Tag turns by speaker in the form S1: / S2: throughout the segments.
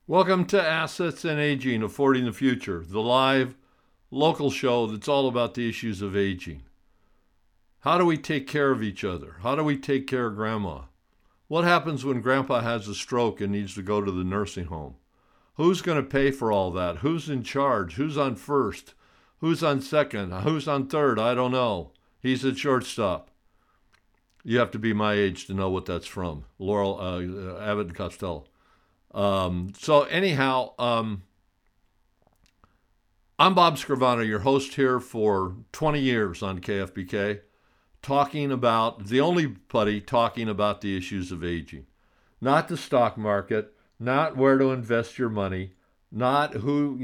S1: Welcome to Assets and Aging, Affording the Future, the live local show that's all about the issues of aging. How do we take care of each other? How do we take care of grandma? What happens when grandpa has a stroke and needs to go to the nursing home? Who's going to pay for all that? Who's in charge? Who's on first? Who's on second? Who's on third? I don't know. He's at shortstop. You have to be my age to know what that's from. Laurel Abbott and Costello. So anyhow, I'm Bob Scrivano, your host here for 20 years on KFBK, the only buddy talking about the issues of aging. Not the stock market, not where to invest your money, not who,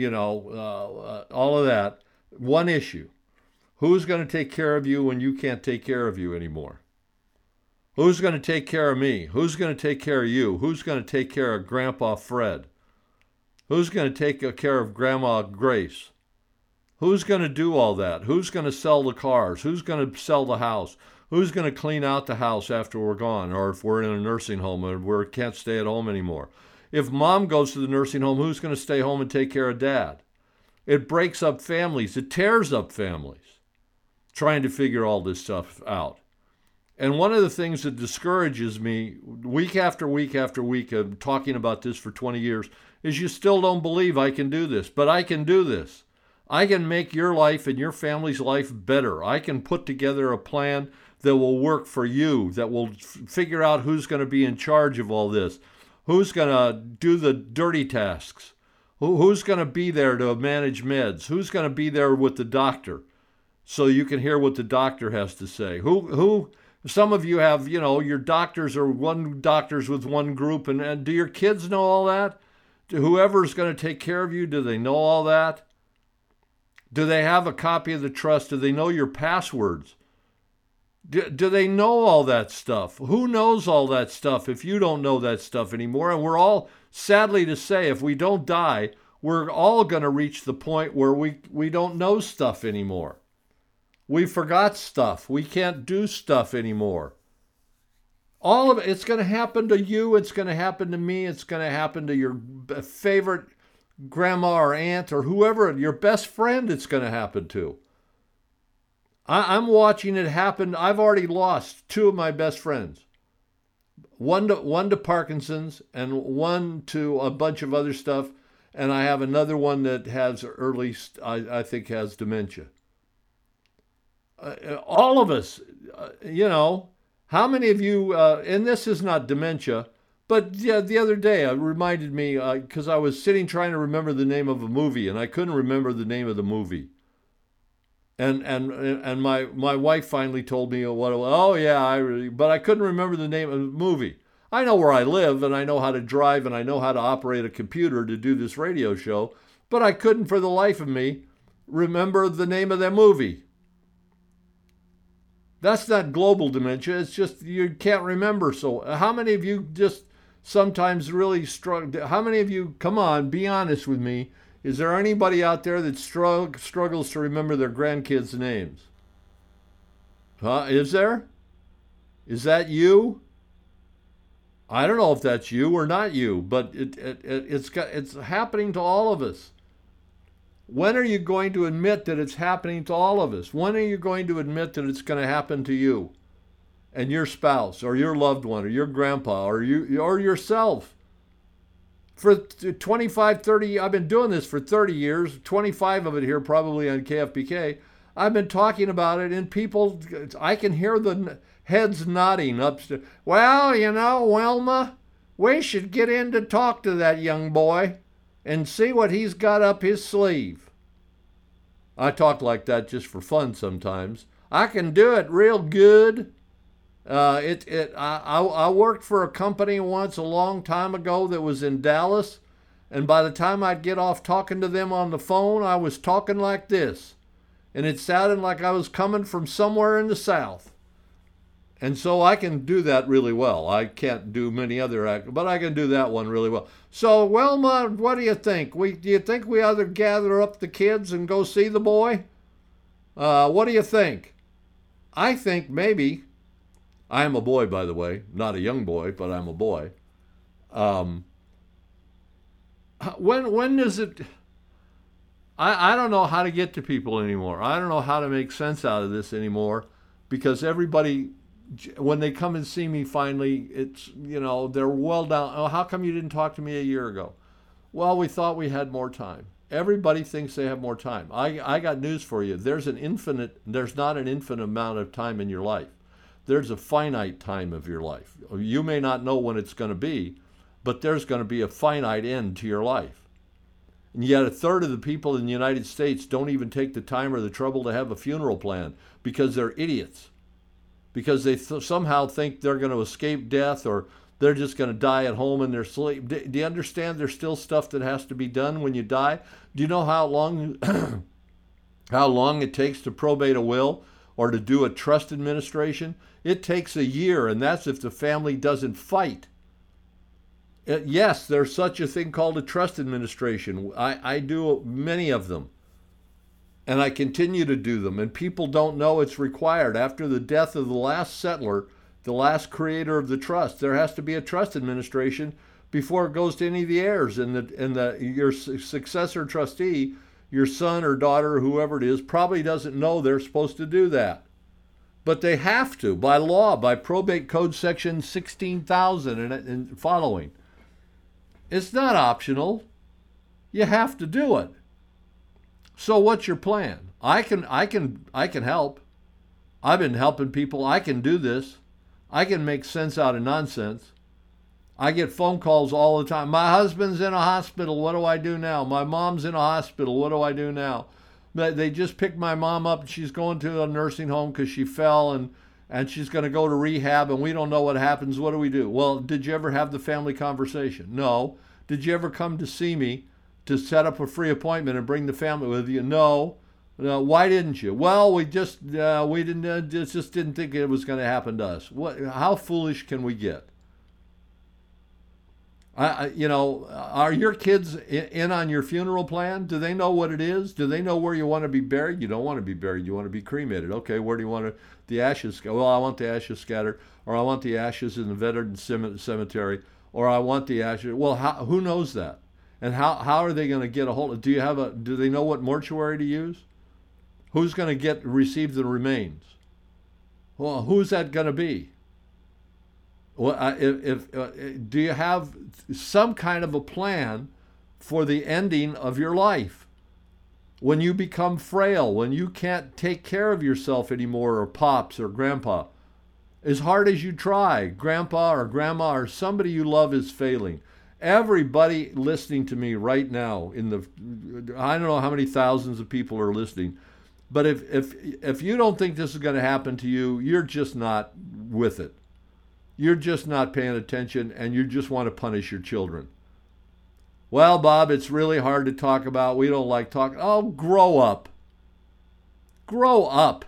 S1: all of that. One issue. Who's going to take care of you when you can't take care of you anymore? Who's going to take care of me? Who's going to take care of you? Who's going to take care of Grandpa Fred? Who's going to take care of Grandma Grace? Who's going to do all that? Who's going to sell the cars? Who's going to sell the house? Who's going to clean out the house after we're gone, or if we're in a nursing home and we can't stay at home anymore? If mom goes to the nursing home, who's going to stay home and take care of dad? It breaks up families. It tears up families, trying to figure all this stuff out. And one of the things that discourages me week after week after week of talking about this for 20 years is you still don't believe I can do this. But I can do this. I can make your life and your family's life better. I can put together a plan that will work for you, that will figure out who's going to be in charge of all this, who's going to do the dirty tasks, who's going to be there to manage meds, who's going to be there with the doctor so you can hear what the doctor has to say. Some of you have, your doctors are one doctors with one group, and do your kids know all that? Whoever's going to take care of you, do they know all that? Do they have a copy of the trust? Do they know your passwords? Do they know all that stuff? Who knows all that stuff if you don't know that stuff anymore? And we're all, sadly to say, if we don't die, we're all going to reach the point where we don't know stuff anymore. We forgot stuff. We can't do stuff anymore. All of it, it's going to happen to you. It's going to happen to me. It's going to happen to your favorite grandma or aunt or whoever, your best friend it's going to happen to. I'm watching it happen. I've already lost two of my best friends. One to Parkinson's and one to a bunch of other stuff. And I have another one that has I think has dementia. All of us, how many of you, and this is not dementia, but yeah, the other day it reminded me, because I was sitting trying to remember the name of a movie, and I couldn't remember the name of the movie. And my wife finally told me but I couldn't remember the name of the movie. I know where I live, and I know how to drive, and I know how to operate a computer to do this radio show, but I couldn't for the life of me remember the name of that movie. That's not global dementia. It's just you can't remember. So how many of you just sometimes really struggle? How many of you, come on, be honest with me. Is there anybody out there that struggles to remember their grandkids' names? Is there? Is that you? I don't know if that's you or not you, but it's happening to all of us. When are you going to admit that it's happening to all of us? When are you going to admit that it's going to happen to you and your spouse or your loved one or your grandpa or yourself? For 25, 30, I've been doing this for 30 years, 25 of it here probably on KFBK. I've been talking about it and people, I can hear the heads nodding upstairs. Well, Wilma, we should get in to talk to that young boy and see what he's got up his sleeve. I talk like that just for fun sometimes. I can do it real good. I worked for a company once a long time ago that was in Dallas, and by the time I'd get off talking to them on the phone, I was talking like this, and it sounded like I was coming from somewhere in the South. And so I can do that really well. I can't do many other acts, but I can do that one really well. So, Wilma, what do you think? Do you think we ought to gather up the kids and go see the boy? What do you think? I think maybe. I am a boy, by the way. Not a young boy, but I'm a boy. When does it? I don't know how to get to people anymore. I don't know how to make sense out of this anymore, because everybody, when they come and see me finally, it's, they're well down. Oh, how come you didn't talk to me a year ago? Well, we thought we had more time. Everybody thinks they have more time. I got news for you. There's not an infinite amount of time in your life. There's a finite time of your life. You may not know when it's going to be, but there's going to be a finite end to your life. And yet a third of the people in the United States don't even take the time or the trouble to have a funeral plan, because they're idiots. Because they somehow think they're going to escape death, or they're just going to die at home in their sleep. Do you understand there's still stuff that has to be done when you die? Do you know how long how long it takes to probate a will or to do a trust administration? It takes a year, and that's if the family doesn't fight. Yes, there's such a thing called a trust administration. I do many of them, and I continue to do them, and people don't know it's required. After the death of the last settler, the last creator of the trust, there has to be a trust administration before it goes to any of the heirs, and your successor trustee, your son or daughter, or whoever it is, probably doesn't know they're supposed to do that. But they have to, by law, by probate code section 16,000 and following. It's not optional. You have to do it. So what's your plan? I can help. I've been helping people. I can do this. I can make sense out of nonsense. I get phone calls all the time. My husband's in a hospital. What do I do now? My mom's in a hospital. What do I do now? They just picked my mom up. She's going to a nursing home because she fell, and she's going to go to rehab, and we don't know what happens. What do we do? Well, did you ever have the family conversation? No. Did you ever come to see me to set up a free appointment and bring the family with you? No. Why didn't you? Well, we just didn't think it was going to happen to us. How foolish can we get? Are your kids in on your funeral plan? Do they know what it is? Do they know where you want to be buried? You don't want to be buried. You want to be cremated. Okay, where do you want the ashes go? Well, I want the ashes scattered, or I want the ashes in the veteran cemetery, or I want the ashes. Well, who knows that? And how are they going to get a hold of? Do they know what mortuary to use? Who's going to receive the remains? Well, who's that going to be? Well, do you have some kind of a plan for the ending of your life? When you become frail, when you can't take care of yourself anymore, or pops or grandpa, as hard as you try, grandpa or grandma or somebody you love is failing. Everybody listening to me right now, I don't know how many thousands of people are listening, but if you don't think this is going to happen to you, you're just not with it. You're just not paying attention, and you just want to punish your children. Well, Bob, it's really hard to talk about. We don't like talking. Oh, grow up. Grow up.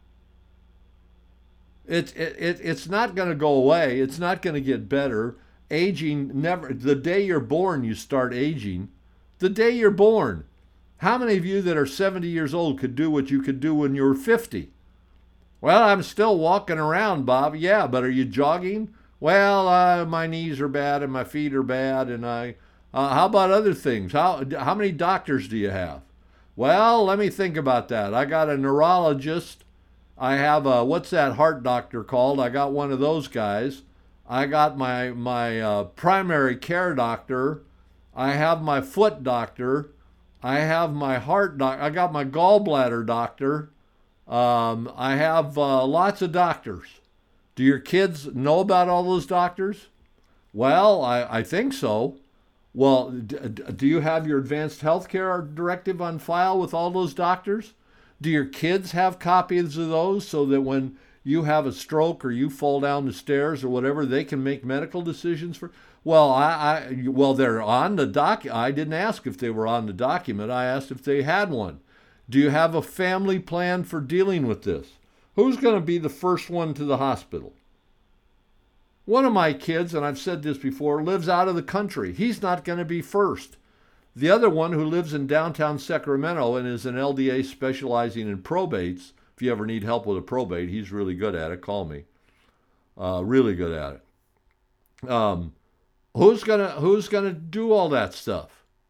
S1: It's not going to go away. It's not going to get better. Aging never. The day you're born, you start aging. The day you're born. How many of you that are 70 years old could do what you could do when you were 50? Well, I'm still walking around, Bob. Yeah, but are you jogging? Well, my knees are bad and my feet are bad, and how about other things? How many doctors do you have? Well, let me think about that. I got a neurologist. I have what's that heart doctor called? I got one of those guys. I got my primary care doctor. I have my foot doctor. I have my heart doctor. I got my gallbladder doctor. I have lots of doctors. Do your kids know about all those doctors? Well, I think so. Well, do you have your advanced healthcare directive on file with all those doctors? Do your kids have copies of those so that when you have a stroke or you fall down the stairs or whatever, they can make medical decisions for? Well, well, they're on the document. I didn't ask if they were on the document. I asked if they had one. Do you have a family plan for dealing with this? Who's going to be the first one to the hospital? One of my kids, and I've said this before, lives out of the country. He's not going to be first. The other one, who lives in downtown Sacramento and is an LDA specializing in probates, if you ever need help with a probate, he's really good at it. Call me. Really good at it. Who's gonna do all that stuff?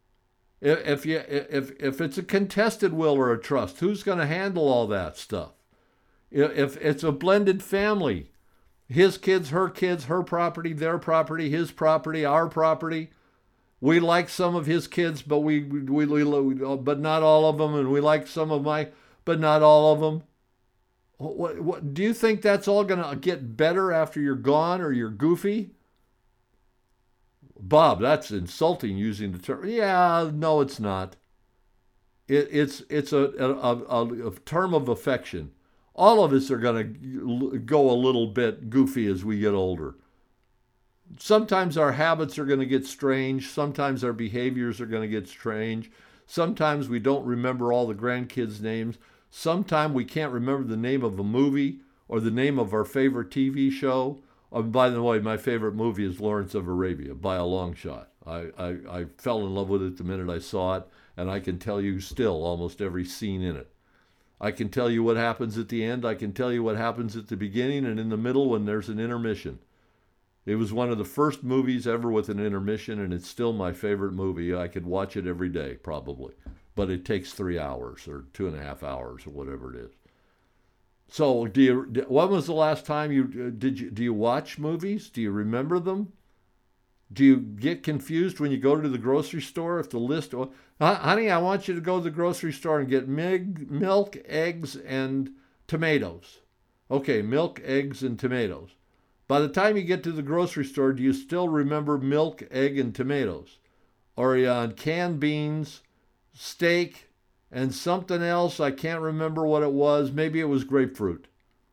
S1: If it's a contested will or a trust, who's going to handle all that stuff? If it's a blended family, his kids, her property, their property, his property, our property. We like some of his kids, but but not all of them, and we like some of my, but not all of them. What do you think that's all going to get better after you're gone or you're goofy? Bob, that's insulting using the term. Yeah, no, it's not. It's a term of affection. All of us are going to go a little bit goofy as we get older. Sometimes our habits are going to get strange. Sometimes our behaviors are going to get strange. Sometimes we don't remember all the grandkids' names. Sometimes we can't remember the name of a movie or the name of our favorite TV show. By the way, my favorite movie is Lawrence of Arabia by a long shot. I fell in love with it the minute I saw it, and I can tell you still almost every scene in it. I can tell you what happens at the end. I can tell you what happens at the beginning and in the middle when there's an intermission. It was one of the first movies ever with an intermission, and it's still my favorite movie. I could watch it every day, probably. But it takes 3 hours or 2.5 hours or whatever it is. So, when was the last time do you watch movies? Do you remember them? Do you get confused when you go to the grocery store if the list, honey, I want you to go to the grocery store and get milk, eggs, and tomatoes. Okay, milk, eggs, and tomatoes. By the time you get to the grocery store, do you still remember milk, egg, and tomatoes? Or are you on canned beans, steak, and something else? I can't remember what it was. Maybe it was grapefruit.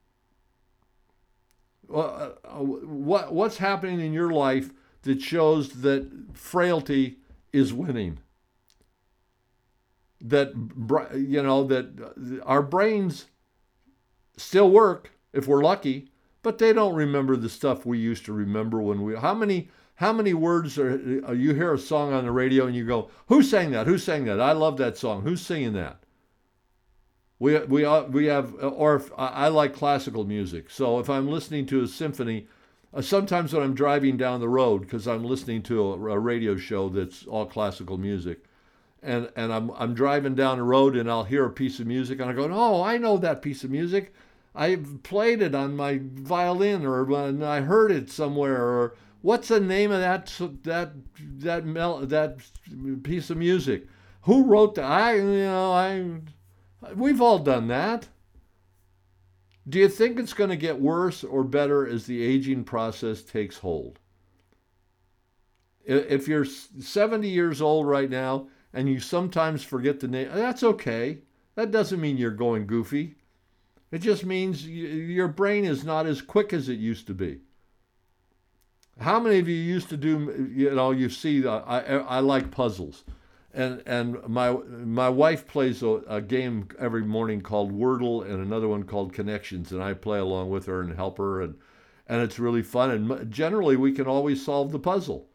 S1: What's happening in your life that shows that frailty is winning? That our brains still work if we're lucky, but they don't remember the stuff we used to remember when we. How many words are you hear a song on the radio and you go, who sang that? Who sang that? I love that song. Who's singing that? We have, or if, I like classical music. So if I'm listening to a symphony, sometimes when I'm driving down the road, because I'm listening to a radio show that's all classical music, and I'm driving down the road and I'll hear a piece of music and I go, oh, I know that piece of music. I've played it on my violin, or when I heard it somewhere, or what's the name of that piece of music? Who wrote that? We've all done that. Do you think it's going to get worse or better as the aging process takes hold? If you're 70 years old right now and you sometimes forget the name, that's okay. That doesn't mean you're going goofy. It just means your brain is not as quick as it used to be. How many of you used to do, you see, I like puzzles. And my wife plays a game every morning called Wordle and another one called Connections, and I play along with her and help her, and it's really fun. And generally, we can always solve the puzzle.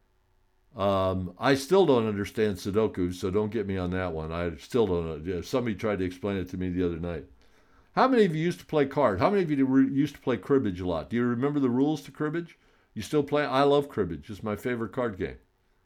S1: I still don't understand Sudoku, so don't get me on that one. I still don't know. Somebody tried to explain it to me the other night. How many of you used to play cards? How many of you used to play cribbage a lot? Do you remember the rules to cribbage? You still play? I love cribbage. It's my favorite card game.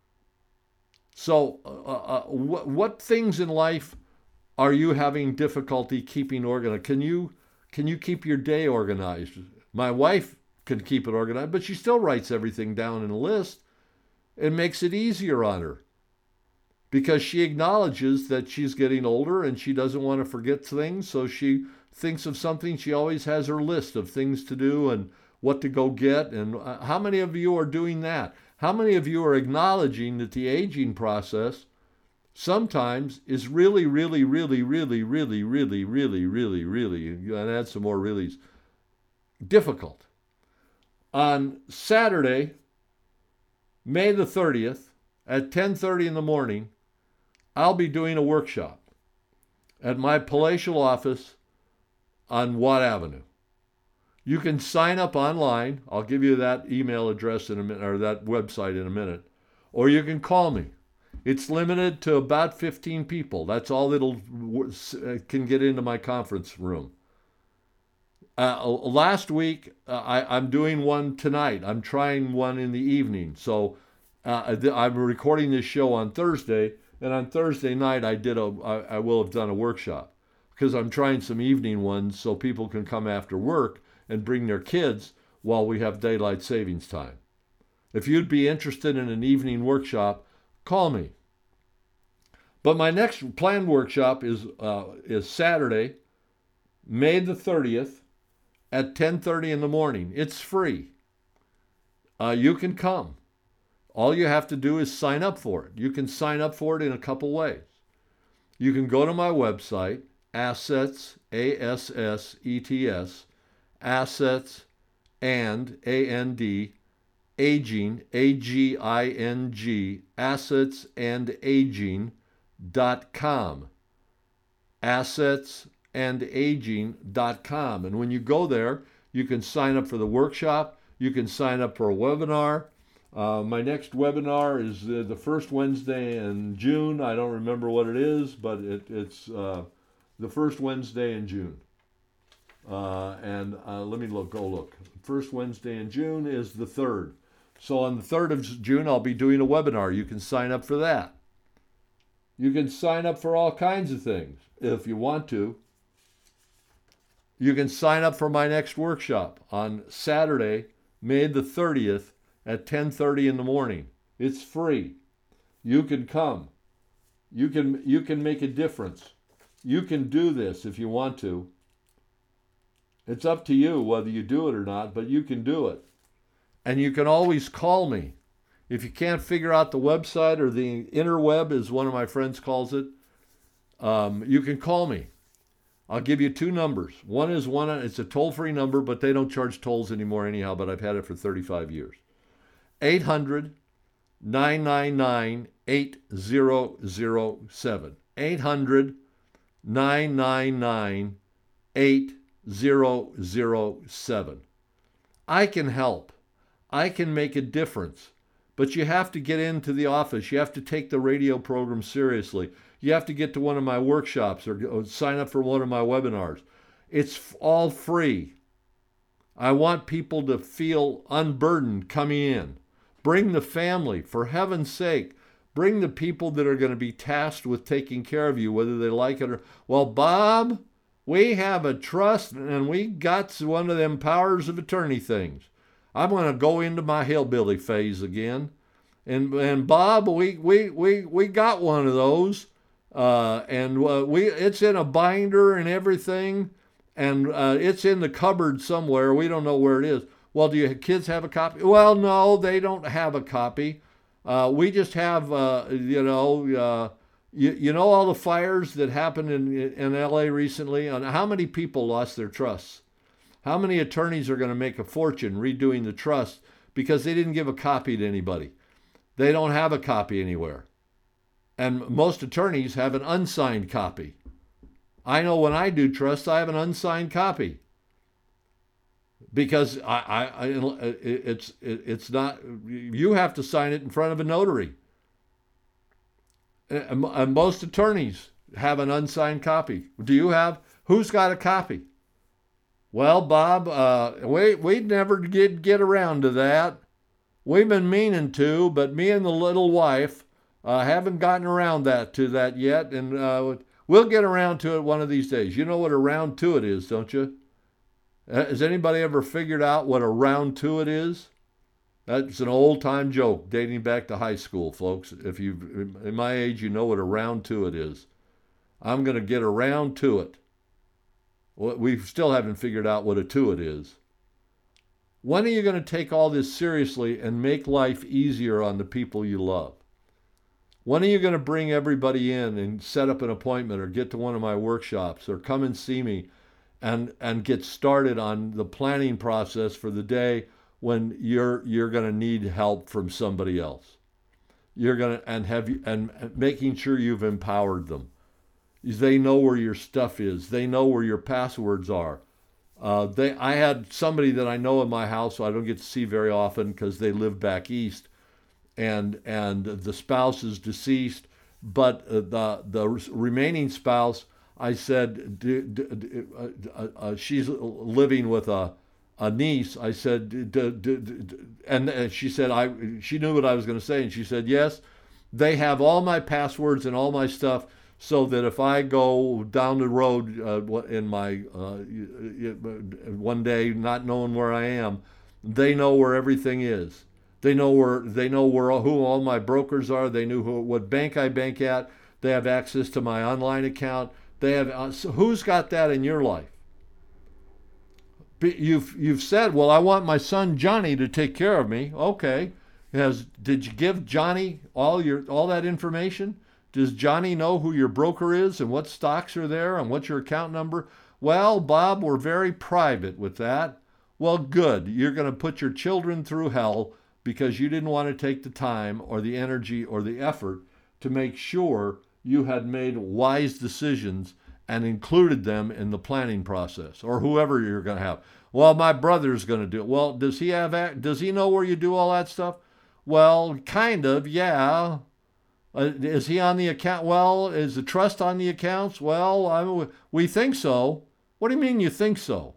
S1: So what things in life are you having difficulty keeping organized? Can you keep your day organized? My wife can keep it organized, but she still writes everything down in a list. It makes it easier on her because she acknowledges that she's getting older and she doesn't want to forget things. So she thinks of something. She always has her list of things to do and what to go get. And how many of you are doing that? How many of you are acknowledging that the aging process sometimes is really, really, really, really, really, really, really, really, really, and add some more reallys, difficult? On Saturday, May the 30th, at 10:30 in the morning, I'll be doing a workshop at my palatial office on Watt Avenue. You can sign up online. I'll give you that email address in a minute, or that website in a minute. Or you can call me. It's limited to about 15 people. That's all that'll can get into my conference room. Last week, I'm doing one tonight. I'm trying one in the evening. So I'm recording this show on Thursday, And on Thursday night, I will have done a workshop because I'm trying some evening ones so people can come after work and bring their kids while we have daylight savings time. If you'd be interested in an evening workshop, call me. But my next planned workshop is Saturday, May the 30th at 10:30 in the morning. It's free. You can come. All you have to do is sign up for it. You can sign up for it in a couple ways. You can go to my website, Assets, A-S-S-E-T-S, Assets and A-N-D, Aging, A-G-I-N-G, AssetsandAging.com. Assetsandaging.com. And when you go there, you can sign up for the workshop. You can sign up for a webinar. My next webinar is the first Wednesday in June. I don't remember what it is, but it's the first Wednesday in June. Let me go look. First Wednesday in June is the 3rd. So on the 3rd of June, I'll be doing a webinar. You can sign up for that. You can sign up for all kinds of things if you want to. You can sign up for my next workshop on Saturday, May the 30th at 10:30 in the morning. It's free. You can come. You can make a difference. You can do this if you want to. It's up to you whether you do it or not, but you can do it. And you can always call me. If you can't figure out the website, or the interweb as one of my friends calls it, you can call me. I'll give you two numbers. It's a toll-free number, but they don't charge tolls anymore anyhow, but I've had it for 35 years. 800-999-8007. 800-999-8007. I can help. I can make a difference. But you have to get into the office. You have to take the radio program seriously. You have to get to one of my workshops or sign up for one of my webinars. It's all free. I want people to feel unburdened coming in. Bring the family, for heaven's sake. Bring the people that are going to be tasked with taking care of you, whether they like it or... Well, Bob, we have a trust and we got one of them powers of attorney things. I'm going to go into my hillbilly phase again. And Bob, we got one of those. It's in a binder and everything. And it's in the cupboard somewhere. We don't know where it is. Well, do your kids have a copy? Well, no, they don't have a copy. We just have, you know all the fires that happened in L.A. recently? And how many people lost their trusts? How many attorneys are going to make a fortune redoing the trust because they didn't give a copy to anybody? They don't have a copy anywhere. And most attorneys have an unsigned copy. I know when I do trusts, I have an unsigned copy. Because it's not, you have to sign it in front of a notary. And most attorneys have an unsigned copy. Who's got a copy? Well, Bob, we'd never get around to that. We've been meaning to, but me and the little wife haven't gotten around to that yet, and we'll get around to it one of these days. You know what a round to it is, don't you? Has anybody ever figured out what a round to it is? That's an old-time joke dating back to high school, folks. If you, in my age, you know what a round to it is. I'm going to get around to it. We still haven't figured out what a to-it is. When are you going to take all this seriously and make life easier on the people you love? When are you going to bring everybody in and set up an appointment or get to one of my workshops or come and see me and get started on the planning process for the day when you're going to need help from somebody else? You're going to and making sure you've empowered them. They know where your stuff is. They know where your passwords are. I had somebody that I know in my house who I don't get to see very often because they live back east, and the spouse is deceased, but the remaining spouse, I said, she's living with a niece. I said, and she said, she knew what I was going to say, and she said, yes. They have all my passwords and all my stuff, so that if I go down the road in my one day not knowing where I am, they know where everything is. They know where who all my brokers are. They knew what bank I bank at. They have access to my online account. They have so who's got that in your life? You've said, well, I want my son Johnny to take care of me. Okay, did you give Johnny all that information? Does Johnny know who your broker is and what stocks are there and what's your account number? Well, Bob, we're very private with that. Well, good. You're going to put your children through hell because you didn't want to take the time or the energy or the effort to make sure you had made wise decisions and included them in the planning process, or whoever you're going to have. Well, my brother's going to do it. Well, does he know where you do all that stuff? Well, kind of, yeah. Is he on the account? Well, is the trust on the accounts? Well, we think so. What do you mean you think so?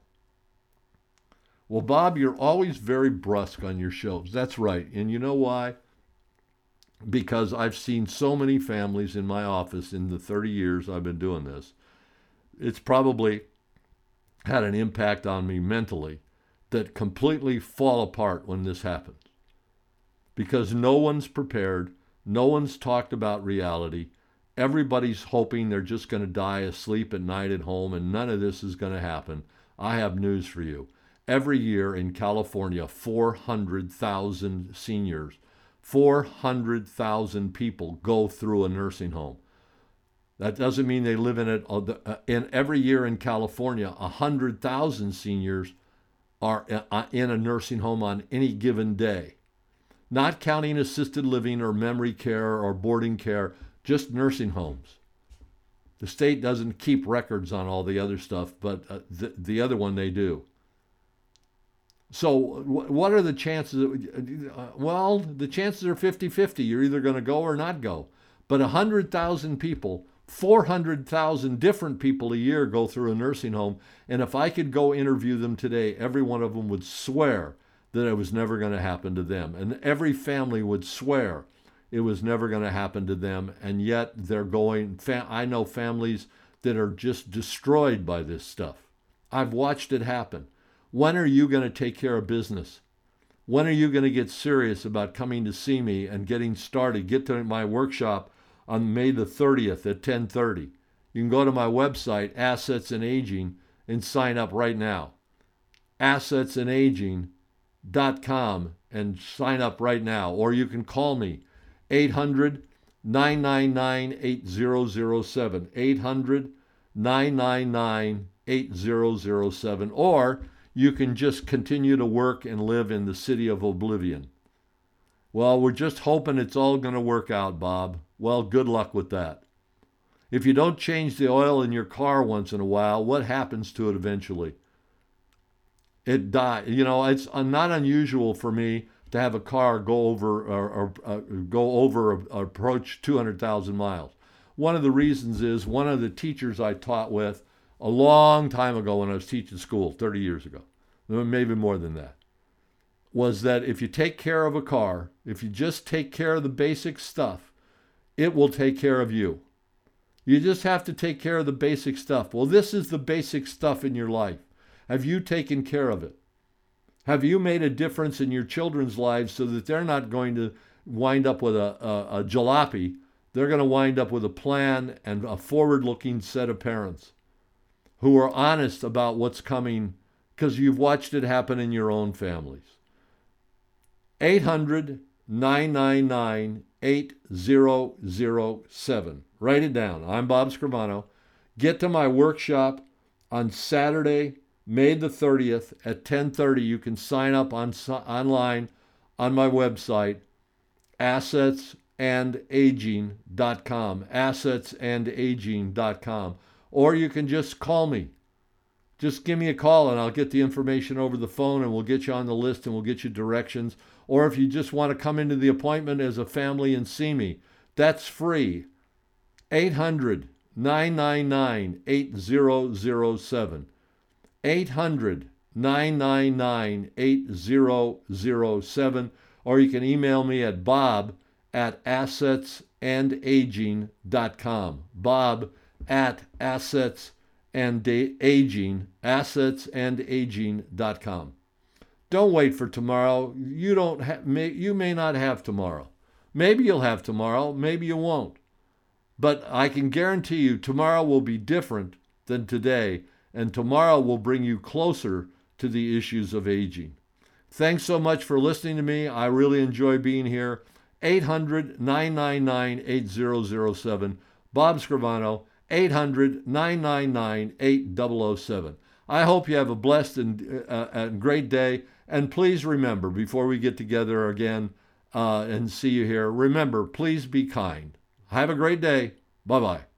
S1: Well, Bob, you're always very brusque on your shows. That's right. And you know why? Because I've seen so many families in my office in the 30 years I've been doing this. It's probably had an impact on me mentally that completely fall apart when this happens. Because no one's prepared. No one's talked about reality. Everybody's hoping they're just going to die asleep at night at home, and none of this is going to happen. I have news for you. Every year in California, 400,000 seniors, 400,000 people go through a nursing home. That doesn't mean they live in it. And every year in California, 100,000 seniors are in a nursing home on any given day. Not counting assisted living or memory care or boarding care, just nursing homes. The state doesn't keep records on all the other stuff, but the other one they do. So what are the chances? Well, the chances are 50-50. You're either going to go or not go. But 100,000 people, 400,000 different people a year go through a nursing home. And if I could go interview them today, every one of them would swear that it was never going to happen to them. And every family would swear it was never going to happen to them. And yet they're going, I know families that are just destroyed by this stuff. I've watched it happen. When are you going to take care of business? When are you going to get serious about coming to see me and getting started? Get to my workshop on May the 30th at 10:30. You can go to my website, Assets and Aging, and sign up right now. AssetsandAging.com and sign up right now. Or you can call me, 800-999-8007, 800-999-8007, or you can just continue to work and live in the city of oblivion. Well, we're just hoping it's all going to work out, Bob. Well, good luck with that. If you don't change the oil in your car once in a while, what happens to it eventually? It dies. You know, it's not unusual for me to have a car go over or approach 200,000 miles. One of the reasons is one of the teachers I taught with a long time ago when I was teaching school, 30 years ago, maybe more than that, was that if you take care of a car, if you just take care of the basic stuff, it will take care of you. You just have to take care of the basic stuff. Well, this is the basic stuff in your life. Have you taken care of it? Have you made a difference in your children's lives so that they're not going to wind up with a jalopy? They're going to wind up with a plan and a forward-looking set of parents who are honest about what's coming because you've watched it happen in your own families. 800-999-8007. Write it down. I'm Bob Scrivano. Get to my workshop on Saturday, May the 30th at 10:30. You can sign up online on my website, AssetsandAging.com, AssetsandAging.com. Or you can just call me. Just give me a call and I'll get the information over the phone and we'll get you on the list and we'll get you directions. Or if you just want to come into the appointment as a family and see me, that's free. 800-999-8007. 800-999-8007. Or you can email me at bob at assetsandaging.com. Bob at assetsandaging.com. Don't wait for tomorrow. You may not have tomorrow. Maybe you'll have tomorrow, maybe you won't. But I can guarantee you tomorrow will be different than today, and tomorrow will bring you closer to the issues of aging. Thanks so much for listening to me. I really enjoy being here. 800-999-8007. Bob Scrivano, 800-999-8007. I hope you have a blessed and great day. And please remember, before we get together again and see you here, remember, please be kind. Have a great day. Bye-bye.